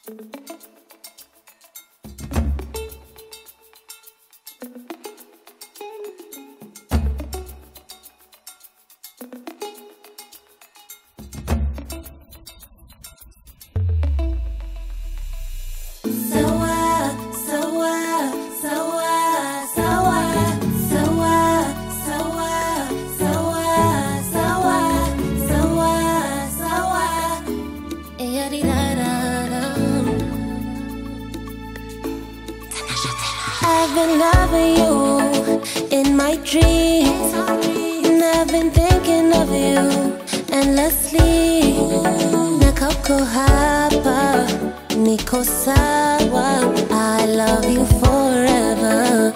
I've been loving you in my dreams, and I've been thinking of you endlessly. Nakauko hapa, niko sawa. I love you forever.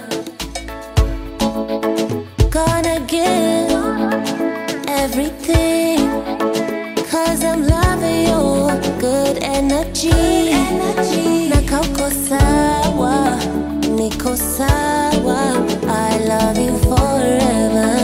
Gonna give everything, 'cause I'm loving your good energy. Nakauko sawa, niko sawa. I love you forever.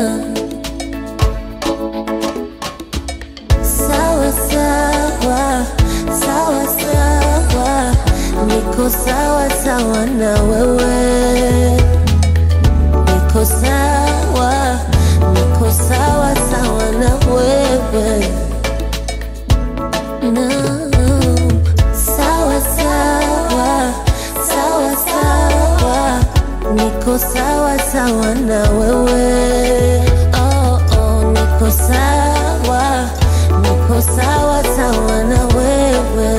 Sawa sawa, sawa sawa, niko sawa sawa na wewe. Niko sawa, niko sawa sawa na wewe. No. Sawa sawa, sawa sawa, niko sawa sawa na wewe. Oh oh, niko sawa, niko sawa sawa na wewe.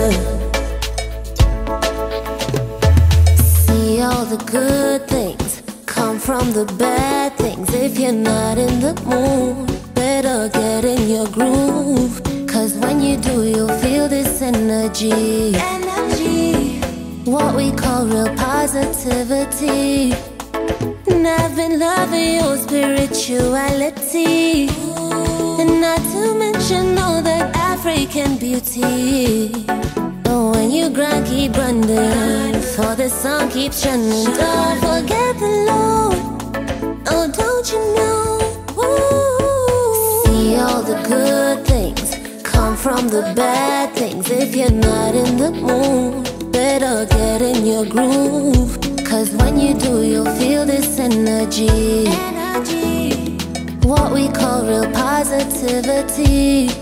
See, all the good things come from the bad things. If you're not in the mood, better get in your groove, 'cause when you do, you'll feel this energy. What we call real positivity. And I've been loving your spirituality, and not to mention all that African beauty. Oh, when you grind, keep grinding, for the song keeps running. Don't forget the Lord, oh don't you know. Ooh. See, all the good things come from the bad things. If you're not in the mood, better get in your groove, 'cause when you do, you'll feel this energy. What we call real positivity.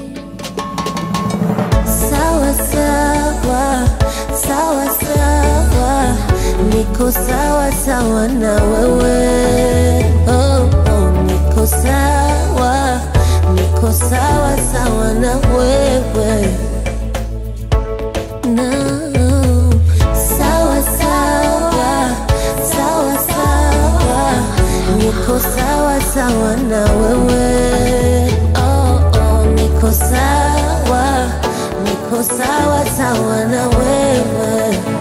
Sawa sawa, sawa sawa, niko sawa sawa na wewe. Oh oh, niko sawa, niko sawa sawa na wewe. No. Sawa sawa, sawa sawa, niko sawa sawa na wewe. Oh oh, niko sawa, niko sawa sawa na wewe.